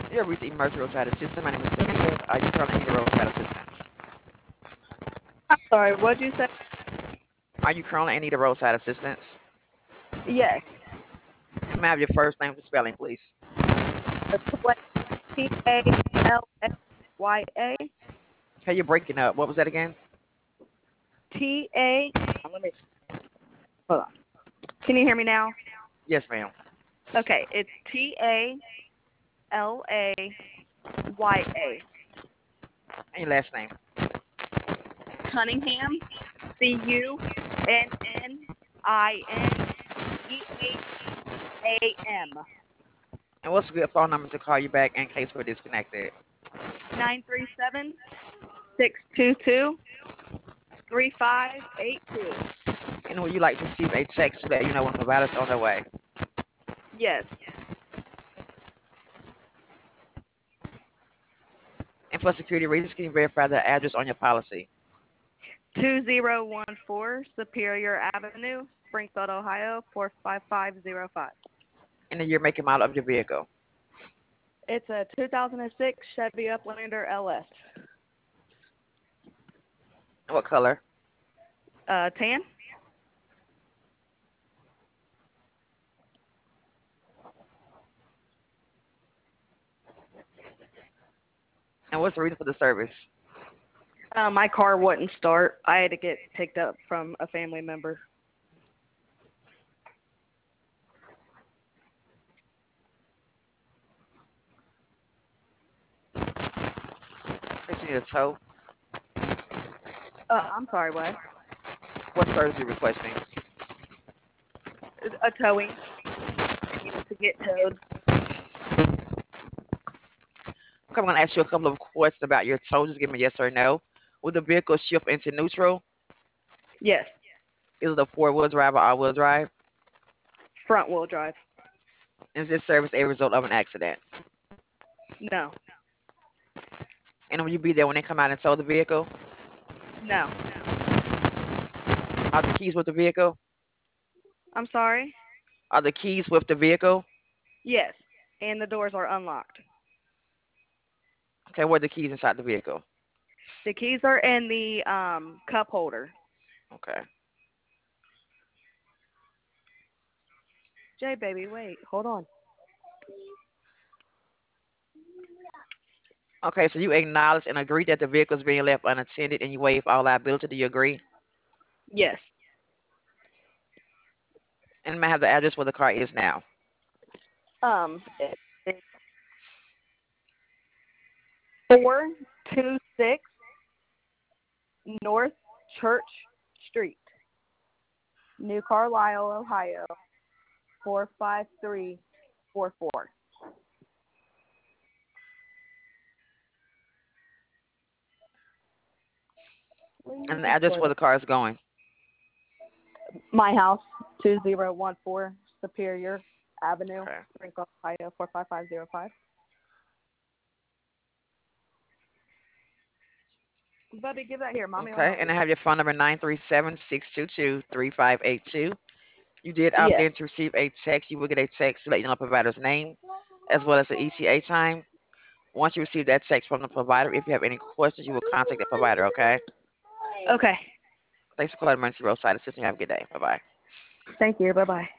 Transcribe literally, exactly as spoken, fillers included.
You have reached the emergency roadside assistance. My name is Cynthia. Are you currently needing roadside assistance? I'm sorry, what'd you say? Are you currently in need of roadside assistance? Yes. May I have your first name for spelling, please? T A L S Y A. Okay, you're breaking up. What was that again? T A. Let me hold on. Can you hear me now? Yes, ma'am. Okay, it's T A L A Y A. And your last name. Cunningham. C U N N I N G H A M. And what's a good phone number to call you back in case we're disconnected? Nine three seven six two two three five eight two. And would you like to receive a text to let you know when providers on their way? Yes. And for security reasons, can you verify the address on your policy? Two zero one four Superior Avenue, Springfield, Ohio four five five zero five. And the year, make, and model of your vehicle. It's a two thousand six Chevy Uplander L S. And what color? Uh, tan? And what's the reason for the service? Uh, my car wouldn't start. I had to get picked up from a family member. If you need a tow, Uh, I'm sorry, what? what service are you requesting? A towing. I needed to get towed. Okay, I'm going to ask you a couple of questions about your tow. Just give me yes or no. Will the vehicle shift into neutral? Yes. Is it a four-wheel drive or all-wheel drive? Front wheel drive. Is this service a result of an accident? No. And will you be there when they come out and tow the vehicle? No. Are the keys with the vehicle? I'm sorry? Are the keys with the vehicle? Yes. And the doors are unlocked. Okay, where are the keys inside the vehicle? The keys are in the um, cup holder. Okay. Jay, baby, wait. Hold on. Okay, so you acknowledge and agree that the vehicle is being left unattended and you waive all liability. Do you agree? Yes. And may I have the address where the car is now? Um, it's four two six North Church Street, New Carlisle, Ohio, four five three four four. And the address where the car is going? My house, two zero one four Superior Avenue, Okay. Springfield, Ohio, four five five zero five. Bubby, give that here. Mommy will Okay, help and you. I have your phone number nine three seven, six two two, three five eight two. You did opt Yes. in to receive a text. You will get a text to let you know the provider's name as well as the E T A time. Once you receive that text from the provider, if you have any questions, you will contact the provider, okay? Okay. Thanks for calling Emergency Roadside Assistance. Have a good day. Bye-bye. Thank you. Bye-bye.